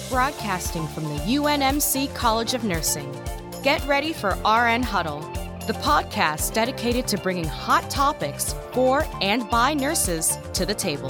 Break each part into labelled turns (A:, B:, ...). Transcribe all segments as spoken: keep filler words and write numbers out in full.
A: Broadcasting from the U N M C College of Nursing. Get ready for R N Huddle, the podcast dedicated to bringing hot topics for and by nurses to the table.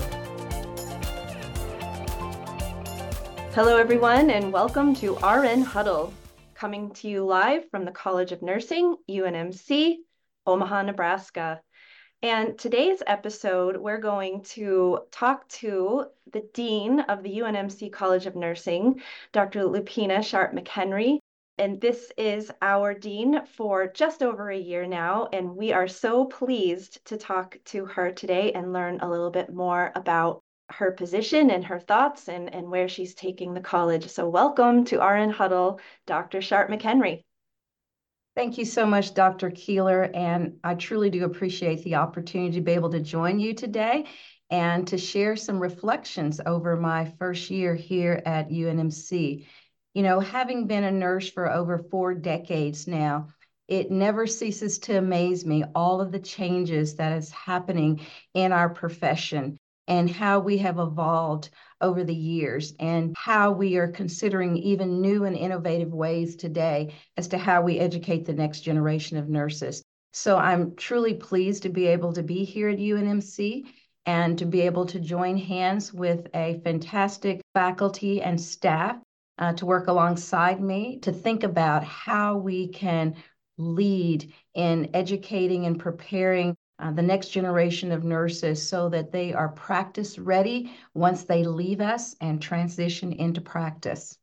B: Hello, everyone, and welcome to R N Huddle, coming to you live from the College of Nursing, U N M C, Omaha, Nebraska. And today's episode, we're going to talk to the Dean of the U N M C College of Nursing, Doctor Lupina Sharp McHenry. And this is our Dean for just over a year now. And we are so pleased to talk to her today and learn a little bit more about her position and her thoughts and, and where she's taking the college. So welcome to R N Huddle, Doctor Sharp McHenry.
C: Thank you so much, Doctor Keeler, and I truly do appreciate the opportunity to be able to join you today and to share some reflections over my first year here at U N M C. You know, having been a nurse for over four decades now, it never ceases to amaze me all of the changes that is happening in our profession and how we have evolved over the years and how we are considering even new and innovative ways today as to how we educate the next generation of nurses. So I'm truly pleased to be able to be here at U N M C and to be able to join hands with a fantastic faculty and staff uh, to work alongside me to think about how we can lead in educating and preparing Uh, the next generation of nurses so that they are practice ready once they leave us and transition into practice.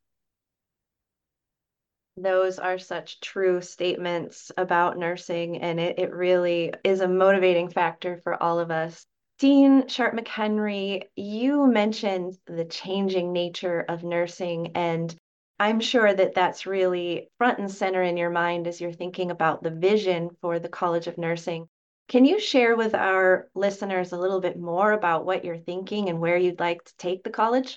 B: Those are such true statements about nursing, and it, it really is a motivating factor for all of us. Dean Sharp McHenry, you mentioned the changing nature of nursing, and I'm sure that that's really front and center in your mind as you're thinking about the vision for the College of Nursing. Can you share with our listeners a little bit more about what you're thinking and where you'd like to take the college?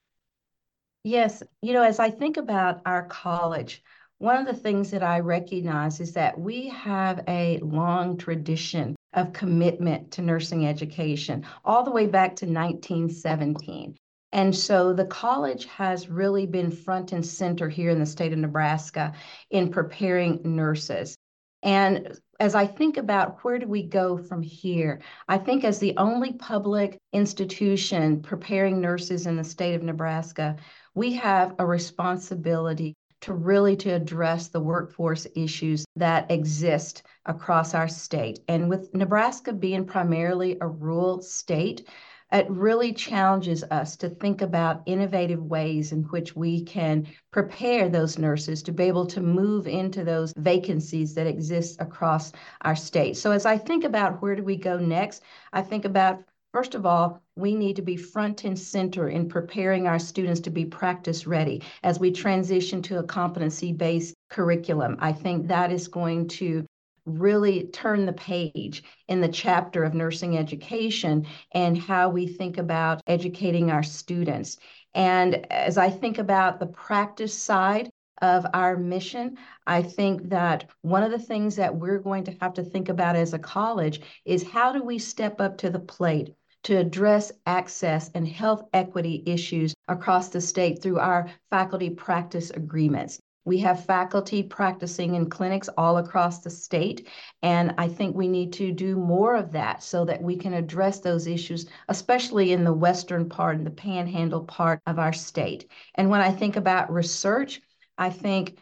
C: Yes, you know, as I think about our college, one of the things that I recognize is that we have a long tradition of commitment to nursing education, all the way back to nineteen seventeen. And so the college has really been front and center here in the state of Nebraska in preparing nurses. And as I think about where do we go from here, I think as the only public institution preparing nurses in the state of Nebraska, we have a responsibility to really to address the workforce issues that exist across our state. And with Nebraska being primarily a rural state, it really challenges us to think about innovative ways in which we can prepare those nurses to be able to move into those vacancies that exist across our state. So as I think about where do we go next, I think about, first of all, we need to be front and center in preparing our students to be practice ready as we transition to a competency-based curriculum. I think that is going to really turn the page in the chapter of nursing education and how we think about educating our students. And as I think about the practice side of our mission, I think that one of the things that we're going to have to think about as a college is how do we step up to the plate to address access and health equity issues across the state through our faculty practice agreements. We have faculty practicing in clinics all across the state, and I think we need to do more of that so that we can address those issues, especially in the western part and the panhandle part of our state. And when I think about research, I think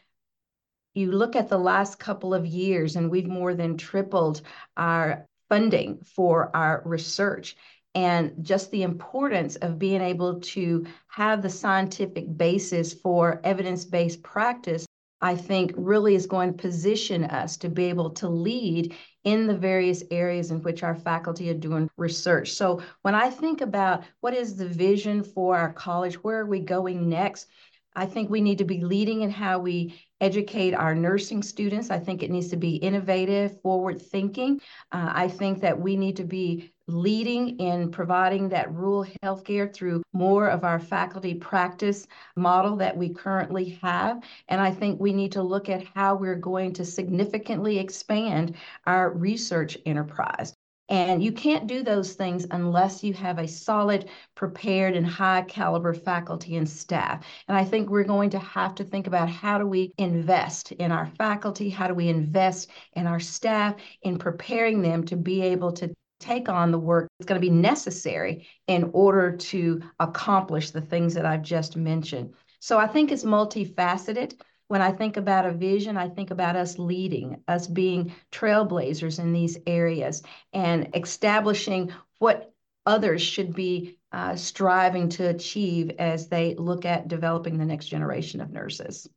C: you look at the last couple of years, and we've more than tripled our funding for our research. And just the importance of being able to have the scientific basis for evidence-based practice, I think really is going to position us to be able to lead in the various areas in which our faculty are doing research. So when I think about what is the vision for our college, where are we going next? I think we need to be leading in how we educate our nursing students. I think it needs to be innovative, forward thinking. Uh, I think that we need to be leading in providing that rural healthcare through more of our faculty practice model that we currently have. And I think we need to look at how we're going to significantly expand our research enterprise. And you can't do those things unless you have a solid, prepared, and high caliber faculty and staff. And I think we're going to have to think about how do we invest in our faculty, how do we invest in our staff, in preparing them to be able to take on the work that's going to be necessary in order to accomplish the things that I've just mentioned. So I think it's multifaceted. When I think about a vision, I think about us leading, us being trailblazers in these areas and establishing what others should be uh, striving to achieve as they look at developing the next generation of nurses.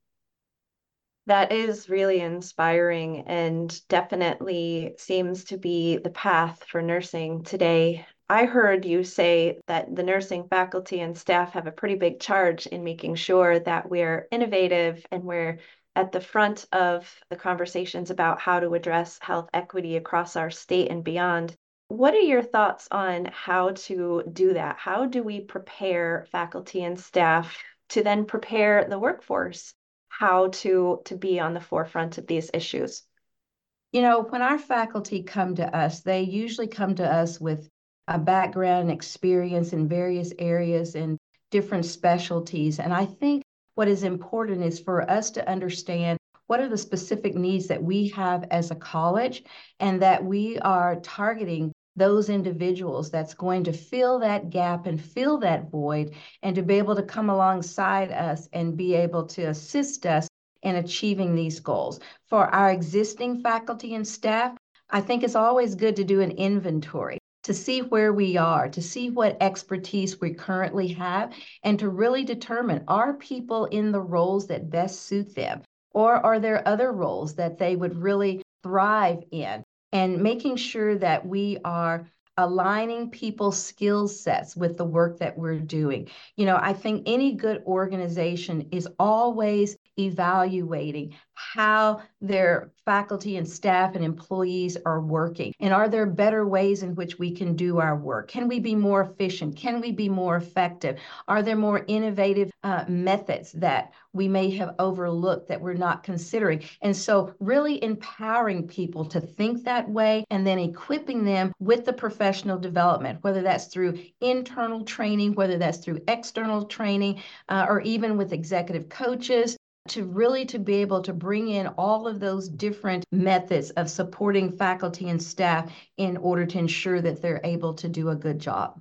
B: That is really inspiring and definitely seems to be the path for nursing today. I heard you say that the nursing faculty and staff have a pretty big charge in making sure that we're innovative and we're at the front of the conversations about how to address health equity across our state and beyond. What are your thoughts on how to do that? How do we prepare faculty and staff to then prepare the workforce how to to be on the forefront of these issues?
C: You know, when our faculty come to us, they usually come to us with a background experience in various areas and different specialties. And I think what is important is for us to understand what are the specific needs that we have as a college, and that we are targeting those individuals that's going to fill that gap and fill that void, and to be able to come alongside us and be able to assist us in achieving these goals. For our existing faculty and staff, I think it's always good to do an inventory to see where we are, to see what expertise we currently have, and to really determine, are people in the roles that best suit them? Or are there other roles that they would really thrive in? And making sure that we are aligning people's skill sets with the work that we're doing. You know, I think any good organization is always evaluating how their faculty and staff and employees are working. And are there better ways in which we can do our work? Can we be more efficient? Can we be more effective? Are there more innovative uh, methods that we may have overlooked that we're not considering? And so really empowering people to think that way, and then equipping them with the professional development, whether that's through internal training, whether that's through external training, uh, or even with executive coaches, to really to be able to bring in all of those different methods of supporting faculty and staff in order to ensure that they're able to do a good job.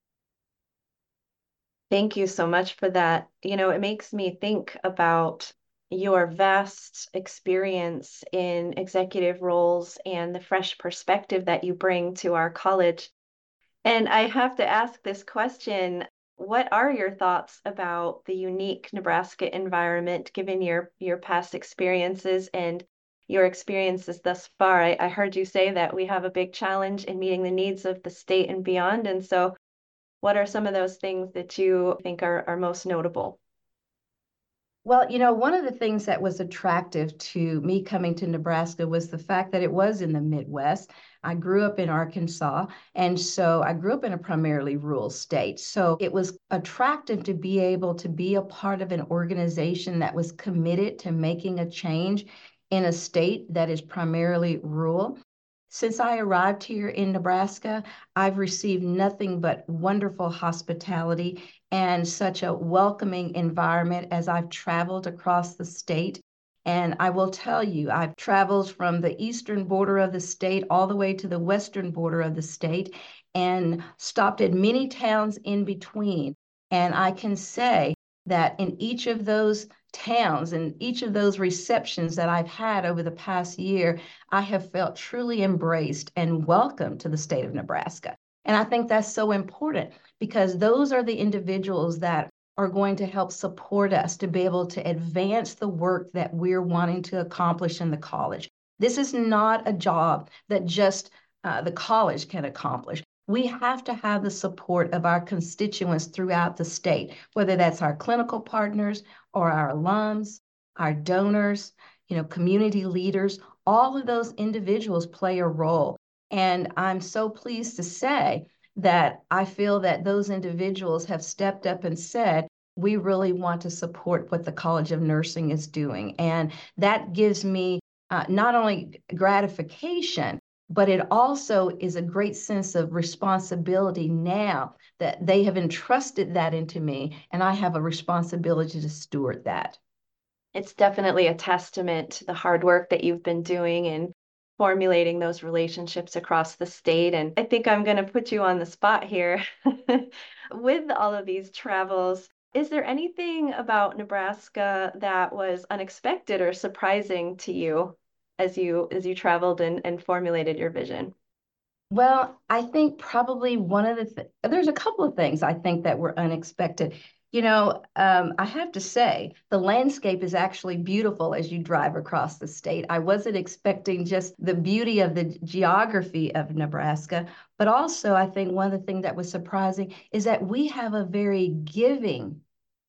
B: Thank you so much for that. You know, it makes me think about your vast experience in executive roles and the fresh perspective that you bring to our college. And I have to ask this question. What are your thoughts about the unique Nebraska environment, given your, your past experiences and your experiences thus far? I, I heard you say that we have a big challenge in meeting the needs of the state and beyond. And so what are some of those things that you think are, are most notable?
C: Well, you know, one of the things that was attractive to me coming to Nebraska was the fact that it was in the Midwest. I grew up in Arkansas, and so I grew up in a primarily rural state. So it was attractive to be able to be a part of an organization that was committed to making a change in a state that is primarily rural. Since I arrived here in Nebraska, I've received nothing but wonderful hospitality and such a welcoming environment as I've traveled across the state. And I will tell you, I've traveled from the eastern border of the state all the way to the western border of the state, and stopped at many towns in between. And I can say that in each of those towns and each of those receptions that I've had over the past year, I have felt truly embraced and welcomed to the state of Nebraska. And I think that's so important, because those are the individuals that are going to help support us to be able to advance the work that we're wanting to accomplish in the college. This is not a job that just uh, the college can accomplish. We have to have the support of our constituents throughout the state, whether that's our clinical partners or our alums, our donors, you know, community leaders. All of those individuals play a role. And I'm so pleased to say that I feel that those individuals have stepped up and said, we really want to support what the College of Nursing is doing. And that gives me uh, not only gratification, but it also is a great sense of responsibility now that they have entrusted that into me, and I have a responsibility to steward that.
B: It's definitely a testament to the hard work that you've been doing in formulating those relationships across the state. And I think I'm going to put you on the spot here. With all of these travels, is there anything about Nebraska that was unexpected or surprising to you as you as you traveled and, and formulated your vision?
C: Well, I think probably one of the th there's a couple of things I think that were unexpected. You know, um, I have to say the landscape is actually beautiful as you drive across the state. I wasn't expecting just the beauty of the geography of Nebraska, but also I think one of the things that was surprising is that we have a very giving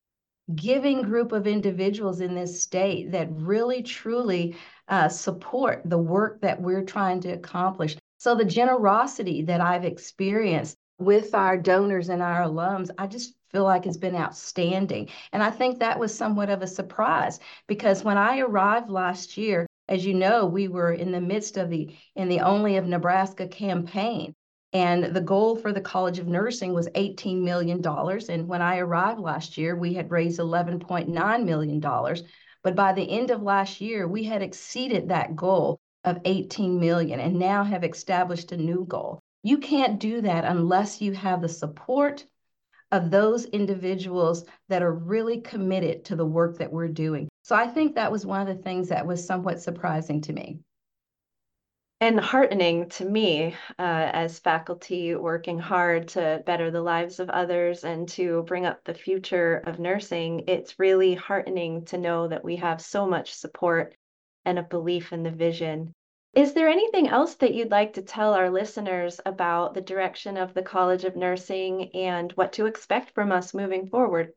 C: giving group of individuals in this state that really truly uh, support the work that we're trying to accomplish. So the generosity that I've experienced with our donors and our alums, I just feel like it's been outstanding. And I think that was somewhat of a surprise because when I arrived last year, as you know, we were in the midst of the in the Only of Nebraska campaign. And the goal for the College of Nursing was eighteen million dollars. And when I arrived last year, we had raised eleven point nine million dollars. But by the end of last year, we had exceeded that goal of eighteen million dollars and now have established a new goal. You can't do that unless you have the support of those individuals that are really committed to the work that we're doing. So I think that was one of the things that was somewhat surprising to me.
B: And heartening to me uh, as faculty working hard to better the lives of others and to bring up the future of nursing. It's really heartening to know that we have so much support and a belief in the vision. Is there anything else that you'd like to tell our listeners about the direction of the College of Nursing and what to expect from us moving forward?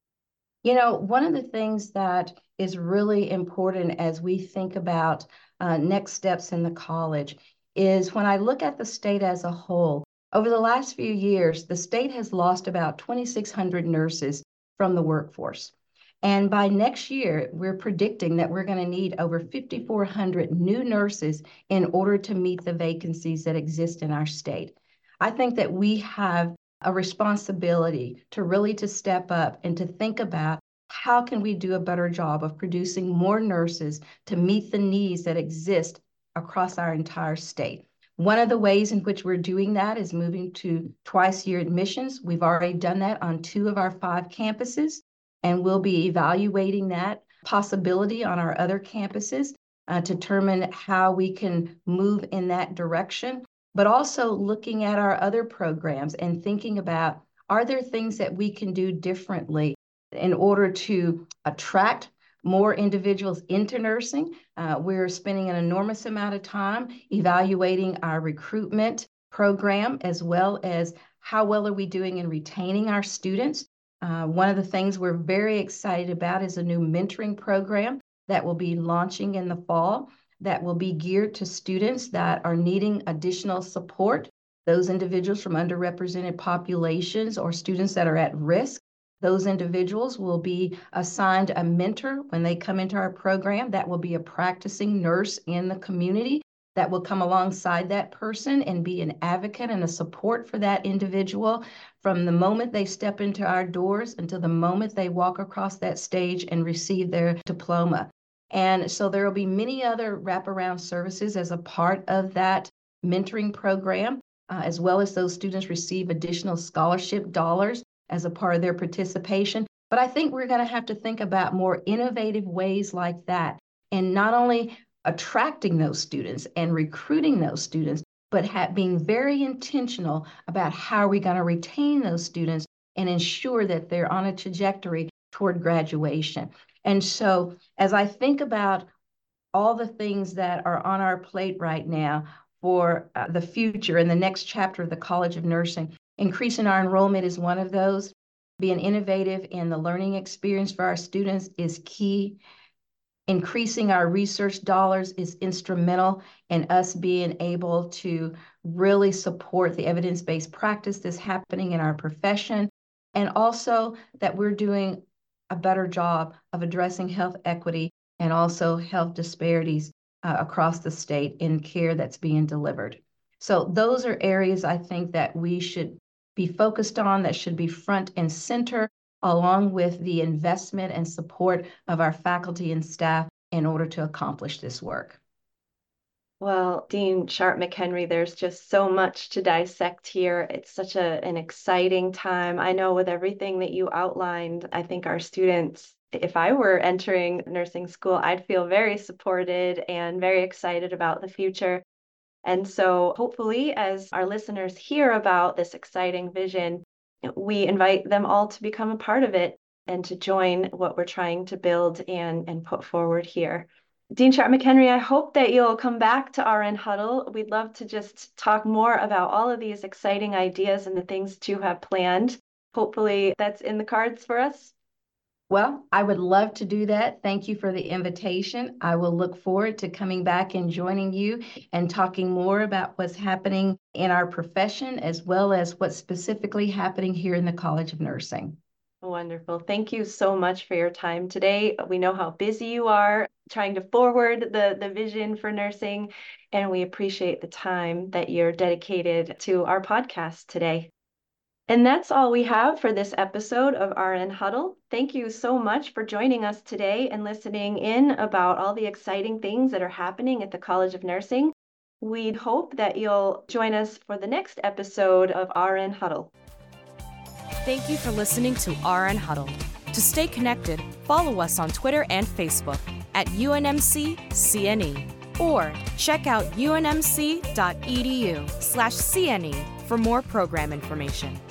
C: You know, one of the things that is really important as we think about uh, next steps in the college is when I look at the state as a whole, over the last few years, the state has lost about twenty-six hundred nurses from the workforce. And by next year, we're predicting that we're going to need over fifty-four hundred new nurses in order to meet the vacancies that exist in our state. I think that we have a responsibility to really to step up and to think about how can we do a better job of producing more nurses to meet the needs that exist across our entire state. One of the ways in which we're doing that is moving to twice-year admissions. We've already done that on two of our five campuses, and we'll be evaluating that possibility on our other campuses uh, to determine how we can move in that direction, but also looking at our other programs and thinking about, are there things that we can do differently in order to attract more individuals into nursing? Uh, we're spending an enormous amount of time evaluating our recruitment program, as well as how well are we doing in retaining our students. Uh, one of the things we're very excited about is a new mentoring program that will be launching in the fall that will be geared to students that are needing additional support, those individuals from underrepresented populations or students that are at risk. Those individuals will be assigned a mentor when they come into our program. That will be a practicing nurse in the community that will come alongside that person and be an advocate and a support for that individual from the moment they step into our doors until the moment they walk across that stage and receive their diploma. And so there will be many other wraparound services as a part of that mentoring program, uh, as well as those students receive additional scholarship dollars as a part of their participation. But I think we're going to have to think about more innovative ways like that, and not only attracting those students and recruiting those students, but ha- being very intentional about how are we going to retain those students and ensure that they're on a trajectory toward graduation. And so as I think about all the things that are on our plate right now for uh, the future and the next chapter of the College of Nursing, increasing our enrollment is one of those. Being innovative in the learning experience for our students is key. Increasing our research dollars is instrumental in us being able to really support the evidence-based practice that's happening in our profession, and also that we're doing a better job of addressing health equity and also health disparities uh, across the state in care that's being delivered. So those are areas I think that we should be focused on, that should be front and center, along with the investment and support of our faculty and staff in order to accomplish this work.
B: Well, Dean Sharp-McHenry, there's just so much to dissect here. It's such a, an exciting time. I know with everything that you outlined, I think our students, if I were entering nursing school, I'd feel very supported and very excited about the future. And so hopefully, as our listeners hear about this exciting vision, we invite them all to become a part of it and to join what we're trying to build and, and put forward here. Dean Sharp-McHenry, I hope that you'll come back to R N Huddle. We'd love to just talk more about all of these exciting ideas and the things that you have planned. Hopefully that's in the cards for us.
C: Well, I would love to do that. Thank you for the invitation. I will look forward to coming back and joining you and talking more about what's happening in our profession, as well as what's specifically happening here in the College of Nursing.
B: Wonderful. Thank you so much for your time today. We know how busy you are trying to forward the, the vision for nursing, and we appreciate the time that you're dedicated to our podcast today. And that's all we have for this episode of R N Huddle. Thank you so much for joining us today and listening in about all the exciting things that are happening at the College of Nursing. We'd hope that you'll join us for the next episode of R N Huddle.
A: Thank you for listening to R N Huddle. To stay connected, follow us on Twitter and Facebook at U N M C C N E or check out U N M C dot E D U slash C N E for more program information.